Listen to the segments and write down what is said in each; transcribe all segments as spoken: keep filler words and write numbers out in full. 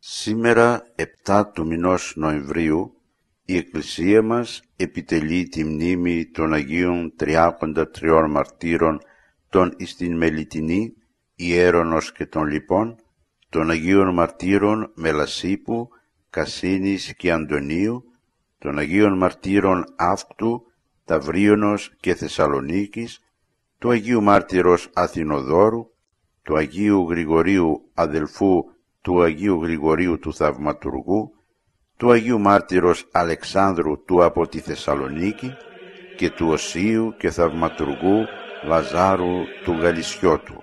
Σήμερα, επτά του μηνός Νοεμβρίου, η Εκκλησία μας επιτελεί τη μνήμη των Αγίων Τριάκοντα Τριών Μαρτύρων των εις την Μελιτινή, Ιέρονος και των λοιπών, των Αγίων Μαρτύρων Μελασσίπου, Κασίνης και Αντωνίου, των Αγίων Μαρτύρων Αύκτου, Ταυρίωνος και Θεσσαλονίκης, του Αγίου Μάρτυρος Αθηνοδόρου, του Αγίου Γρηγορίου αδελφού του Αγίου Γρηγορίου του Θαυματουργού, του Αγίου Μάρτυρος Αλεξάνδρου του από τη Θεσσαλονίκη και του Οσίου και Θαυματουργού Λαζάρου του Γαλισιώτου.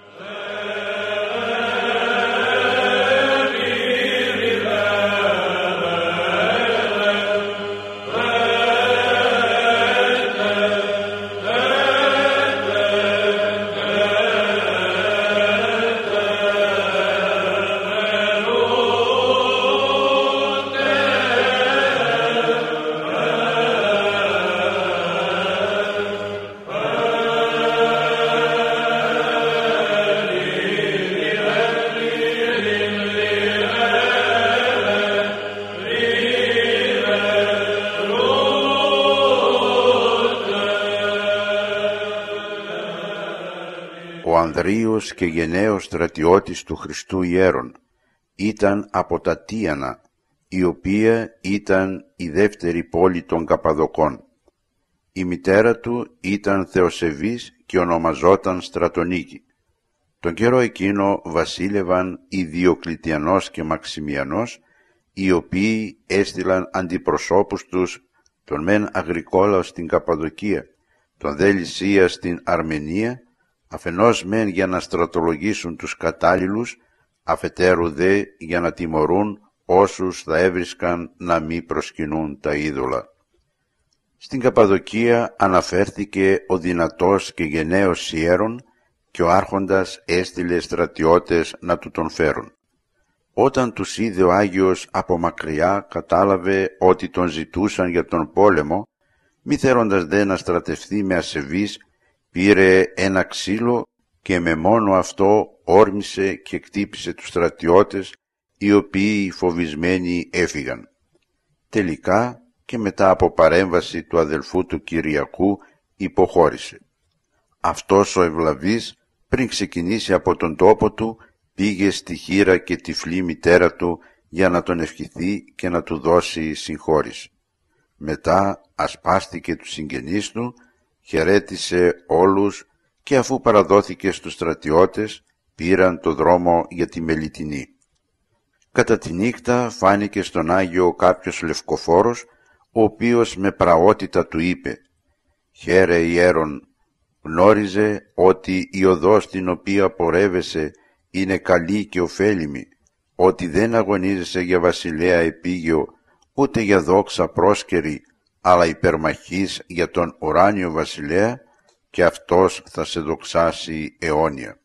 Ο Ανδρείος και γενναίος στρατιώτης του Χριστού Ιέρων ήταν από τα Τίανα, η οποία ήταν η δεύτερη πόλη των Καπαδοκών. Η μητέρα του ήταν Θεοσεβής και ονομαζόταν Στρατονίκη. Τον καιρό εκείνο βασίλευαν οι Διοκλητιανός και Μαξιμιανός, οι οποίοι έστειλαν αντιπροσώπους τους, τον μεν Αγρικόλαο στην Καπαδοκία, τον δε Λυσία στην Αρμενία, αφενός μεν για να στρατολογήσουν τους κατάλληλους, αφετέρου δε για να τιμωρούν όσους θα έβρισκαν να μη προσκυνούν τα είδωλα. Στην Καπαδοκία αναφέρθηκε ο δυνατός και γενναίος Ιέρων και ο άρχοντας έστειλε στρατιώτες να του τον φέρουν. Όταν τους είδε ο Άγιος από μακριά, κατάλαβε ότι τον ζητούσαν για τον πόλεμο, μη θέλοντας δε να στρατευθεί με ασεβείς, πήρε ένα ξύλο και με μόνο αυτό όρμησε και κτύπησε τους στρατιώτες, οι οποίοι φοβισμένοι έφυγαν. Τελικά και μετά από παρέμβαση του αδελφού του Κυριακού υποχώρησε. Αυτός ο ευλαβής πριν ξεκινήσει από τον τόπο του πήγε στη χήρα και τυφλή μητέρα του για να τον ευχηθεί και να του δώσει συγχώρηση. Μετά ασπάστηκε τους συγγενείς του, χαιρέτησε όλους και αφού παραδόθηκε στους στρατιώτες πήραν το δρόμο για τη Μελιτινή. Κατά τη νύχτα φάνηκε στον Άγιο κάποιος λευκοφόρος, ο οποίος με πραότητα του είπε «Χαίρε Ιέρον, γνώριζε ότι η οδός την οποία πορεύεσαι είναι καλή και ωφέλιμη, ότι δεν αγωνίζεσαι για βασιλέα επίγειο, ούτε για δόξα πρόσκαιρη, αλλά υπερμαχής για τον ουράνιο βασιλέα, και αυτός θα σε δοξάσει αιώνια».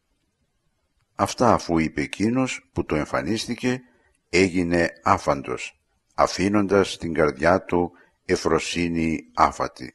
Αυτά αφού είπε εκείνος που το εμφανίστηκε, έγινε άφαντος, αφήνοντας στην καρδιά του ευφροσύνη άφατη.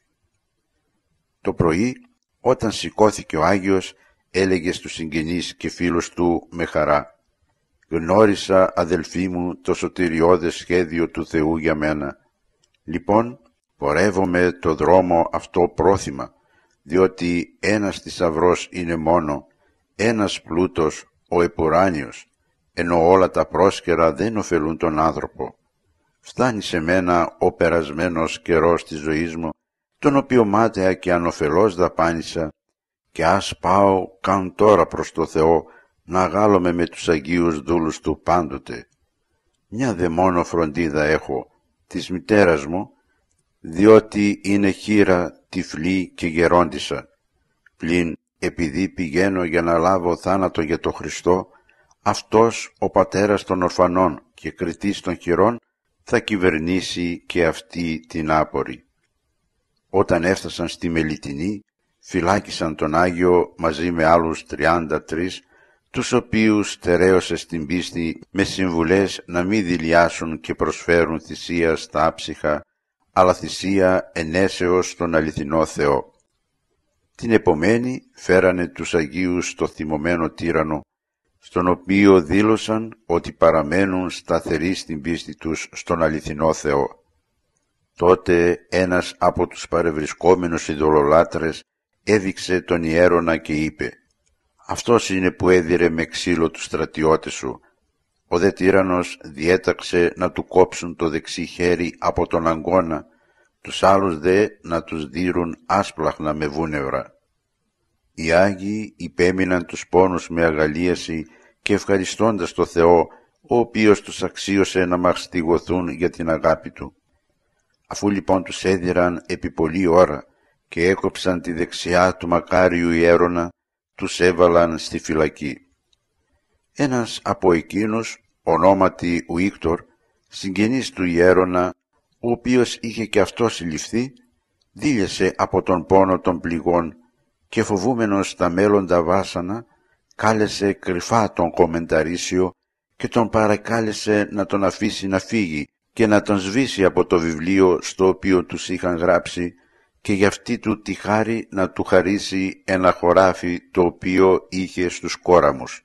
Το πρωί, όταν σηκώθηκε ο Άγιος, έλεγε στους συγγενείς και φίλους του με χαρά «Γνώρισα, αδελφοί μου, το σωτηριώδες σχέδιο του Θεού για μένα. Λοιπόν, πορεύομαι το δρόμο αυτό πρόθυμα, διότι ένας θησαυρός είναι μόνο, ένας πλούτος, ο επουράνιος, ενώ όλα τα πρόσκαιρα δεν ωφελούν τον άνθρωπο. Φτάνει σε μένα ο περασμένος καιρός της ζωής μου, τον οποίο μάταια και ανοφελώς δαπάνησα, και ας πάω καν τώρα προς το Θεό να αγάλωμαι με τους Αγίους δούλους του πάντοτε. Μια δε μόνο φροντίδα έχω, της μητέρας μου, διότι είναι χήρα, τυφλή και γερόντισσα. Πλην επειδή πηγαίνω για να λάβω θάνατο για το Χριστό, αυτός ο πατέρας των ορφανών και κριτής των χειρών θα κυβερνήσει και αυτή την άπορη». Όταν έφτασαν στη Μελιτινή, φυλάκισαν τον Άγιο μαζί με άλλους τριάντα τρεις, τους οποίους στερέωσε στην πίστη με συμβουλές να μην δειλιάσουν και προσφέρουν θυσία στα άψυχα, αλλά θυσία ενέσεως στον αληθινό Θεό. Την επομένη φέρανε τους Αγίους στο θυμωμένο τύρανο, στον οποίο δήλωσαν ότι παραμένουν σταθεροί στην πίστη τους στον αληθινό Θεό. Τότε ένας από τους παρευρισκόμενους ειδωλολάτρες έδειξε τον ιέρωνα και είπε «Αυτός είναι που έδιρε με ξύλο τους στρατιώτες σου». Ο δε τύραννος διέταξε να του κόψουν το δεξί χέρι από τον αγκώνα, τους άλλους δε να τους δείρουν άσπλαχνα με βούνευρα. Οι Άγιοι υπέμειναν τους πόνους με αγαλίαση και ευχαριστώντας το Θεό, ο οποίος τους αξίωσε να μαστιγωθούν για την αγάπη Του. Αφού λοιπόν τους έδιραν επί πολλή ώρα και έκοψαν τη δεξιά του μακάριου ιέρωνα, τους έβαλαν στη φυλακή. Ένας από εκείνους, ονόματι Ουίκτορ, συγγενής του ιέρωνα, ο οποίος είχε και αυτός συλληφθεί, δίλιασε από τον πόνο των πληγών και φοβούμενος τα μέλλοντα βάσανα, κάλεσε κρυφά τον κομμενταρίσιο και τον παρακάλεσε να τον αφήσει να φύγει και να τον σβήσει από το βιβλίο στο οποίο τους είχαν γράψει και γι' αυτή του τη χάρη να του χαρίσει ένα χωράφι το οποίο είχε στους κόραμους.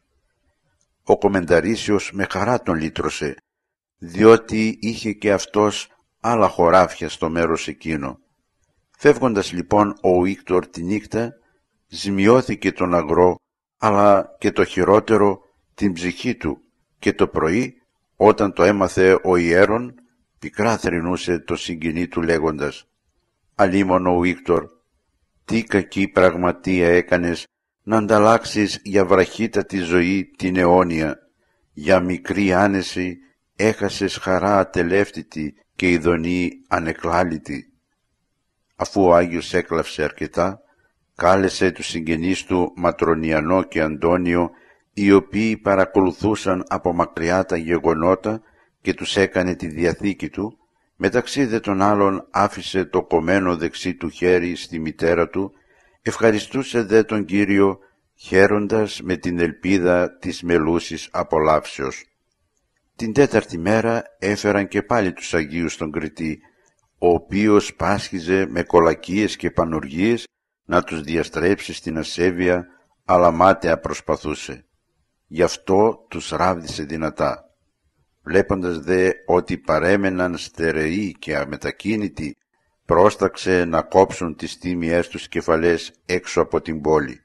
Ο κομμενταρίσιος με χαρά τον λύτρωσε, διότι είχε και αυτός άλλα χωράφια στο μέρος εκείνο. Φεύγοντας λοιπόν ο Ουίκτορ τη νύχτα, ζημιώθηκε τον αγρό, αλλά και το χειρότερο την ψυχή του, και το πρωί, όταν το έμαθε ο ιέρον, πικρά θρηνούσε το συγγενή του λέγοντας «Αλίμονο Ουίκτορ, τι κακή πραγματεία έκανες να ανταλλάξεις για βραχύτατη ζωή την αιώνια, για μικρή άνεση έχασες χαρά ατελεύτητη και ειδονή ανεκλάλητη». Αφού ο Άγιος έκλαυσε αρκετά, κάλεσε τους συγγενείς του Ματρονιανό και Αντώνιο, οι οποίοι παρακολουθούσαν από μακριά τα γεγονότα, και τους έκανε τη διαθήκη του. Μεταξύ δε των άλλων άφησε το κομμένο δεξί του χέρι στη μητέρα του, ευχαριστούσε δε τον Κύριο, χαίροντας με την ελπίδα της μελούσης απολαύσεως. Την τέταρτη μέρα έφεραν και πάλι τους Αγίους στον Κρητή, ο οποίος πάσχιζε με κολακίες και πανουργίες να τους διαστρέψει στην ασέβεια, αλλά μάταια προσπαθούσε. Γι' αυτό τους ράβδισε δυνατά. Βλέποντας δε ότι παρέμεναν στερεοί και αμετακίνητοι, πρόσταξε να κόψουν τις τίμιές τους κεφαλές έξω από την πόλη.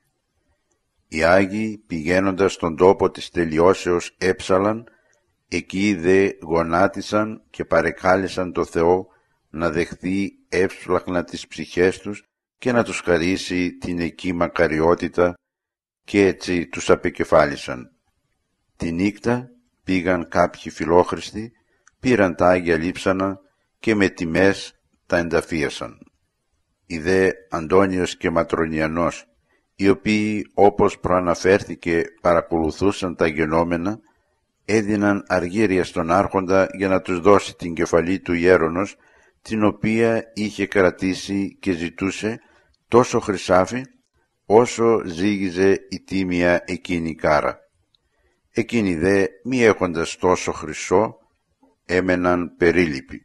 Οι Άγιοι πηγαίνοντας στον τόπο της τελειώσεως έψαλαν, εκεί δε γονάτισαν και παρεκάλεσαν το Θεό να δεχθεί εύσπλαχνα τις ψυχές τους και να τους χαρίσει την εκεί μακαριότητα, και έτσι τους απεκεφάλισαν. Τη νύχτα πήγαν κάποιοι φιλόχριστοι, πήραν τα Άγια λείψανα και με τιμές τα ενταφίασαν. Οι δε Αντώνιος και Ματρονιανός, οι οποίοι όπως προαναφέρθηκε παρακολουθούσαν τα γενόμενα, έδιναν αργύρια στον άρχοντα για να τους δώσει την κεφαλή του ιέρονος, την οποία είχε κρατήσει και ζητούσε τόσο χρυσάφι όσο ζύγιζε η τίμια εκείνη κάρα. Εκείνοι δε, μη έχοντας τόσο χρυσό, έμεναν περίλυποι.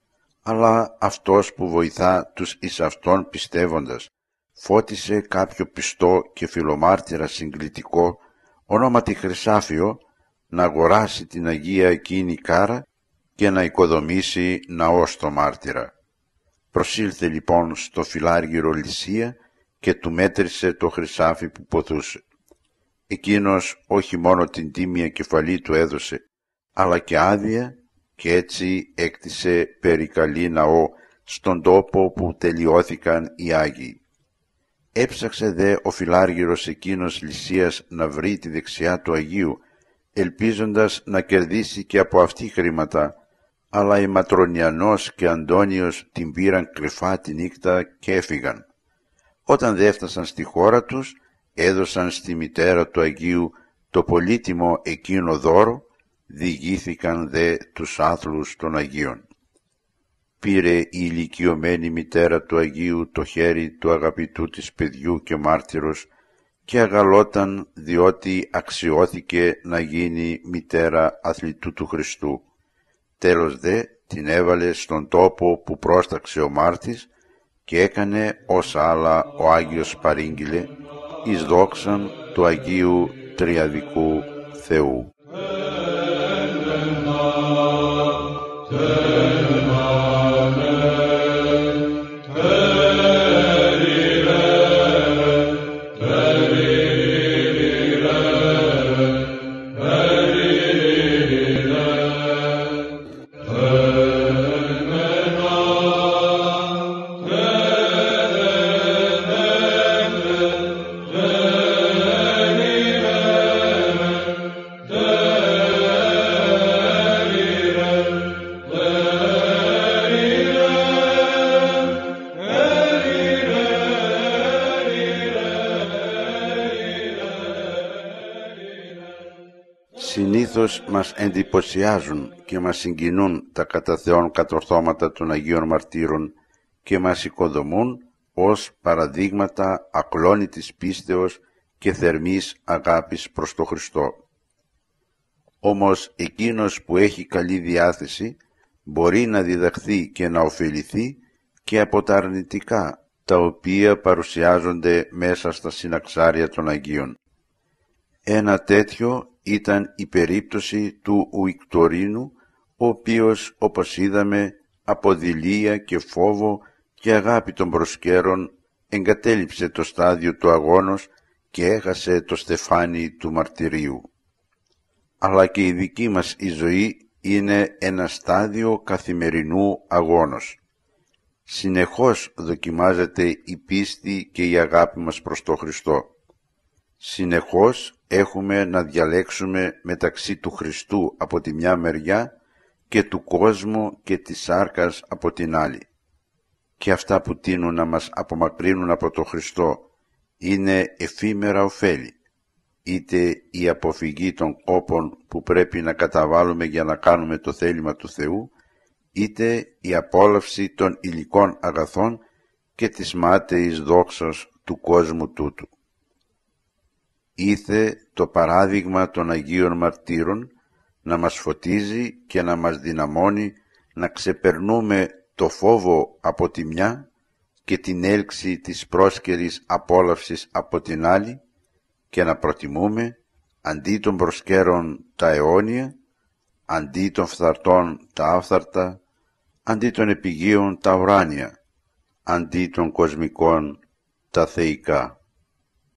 Αλλά αυτός που βοηθά τους εις αυτόν πιστεύοντας, φώτισε κάποιο πιστό και φιλομάρτυρα συγκλητικό, ονόματι Χρυσάφιο, να αγοράσει την Αγία εκείνη κάρα και να οικοδομήσει ναό στο μάρτυρα. Προσήλθε λοιπόν στο φιλάργυρο Λυσία και του μέτρησε το χρυσάφι που ποθούσε. Εκείνος όχι μόνο την τίμια κεφαλή του έδωσε, αλλά και άδεια, και έτσι έκτισε περικαλή ναό στον τόπο που τελειώθηκαν οι Άγιοι. Έψαξε δε ο φιλάργυρος εκείνος Λυσίας να βρει τη δεξιά του Αγίου, ελπίζοντας να κερδίσει και από αυτή χρήματα, αλλά οι Ματρονιανός και Αντώνιος την πήραν κρυφά τη νύχτα και έφυγαν. Όταν δε έφτασαν στη χώρα τους, έδωσαν στη μητέρα του Αγίου το πολύτιμο εκείνο δώρο, διηγήθηκαν δε τους άθλους των Αγίων. Πήρε η ηλικιωμένη μητέρα του Αγίου το χέρι του αγαπητού της παιδιού και μάρτυρος και αγαλόταν, διότι αξιώθηκε να γίνει μητέρα αθλητού του Χριστού. Τέλος δε την έβαλε στον τόπο που πρόσταξε ο μάρτης και έκανε όσα άλλα ο Άγιος παρήγγειλε, εις δόξαν του Αγίου Τριαδικού Θεού. Συνήθως μας εντυπωσιάζουν και μας συγκινούν τα κατά Θεόν κατορθώματα των Αγίων Μαρτύρων και μας οικοδομούν ως παραδείγματα ακλόνητης πίστεως και θερμής αγάπης προς τον Χριστό. Όμως εκείνος που έχει καλή διάθεση μπορεί να διδαχθεί και να ωφεληθεί και από τα αρνητικά, τα οποία παρουσιάζονται μέσα στα συναξάρια των Αγίων. Ένα τέτοιο ήταν η περίπτωση του Ουικτορίνου, ο οποίος, όπως είδαμε, από δειλία και φόβο και αγάπη των προσκέρων εγκατέλειψε το στάδιο του αγώνος και έχασε το στεφάνι του μαρτυρίου. Αλλά και η δική μας η ζωή είναι ένα στάδιο καθημερινού αγώνος. Συνεχώς δοκιμάζεται η πίστη και η αγάπη μας προς τον Χριστό. Συνεχώς έχουμε να διαλέξουμε μεταξύ του Χριστού από τη μια μεριά και του κόσμου και της σάρκας από την άλλη. Και αυτά που τείνουν να μας απομακρύνουν από τον Χριστό είναι εφήμερα ωφέλη, είτε η αποφυγή των κόπων που πρέπει να καταβάλουμε για να κάνουμε το θέλημα του Θεού, είτε η απόλαυση των υλικών αγαθών και της μάταιης δόξας του κόσμου τούτου. Ήθε το παράδειγμα των Αγίων Μαρτύρων να μας φωτίζει και να μας δυναμώνει να ξεπερνούμε το φόβο από τη μια και την έλξη της πρόσκαιρης απόλαυσης από την άλλη και να προτιμούμε αντί των προσκέρων τα αιώνια, αντί των φθαρτών τα άφθαρτα, αντί των επιγείων τα ουράνια, αντί των κοσμικών τα θεϊκά.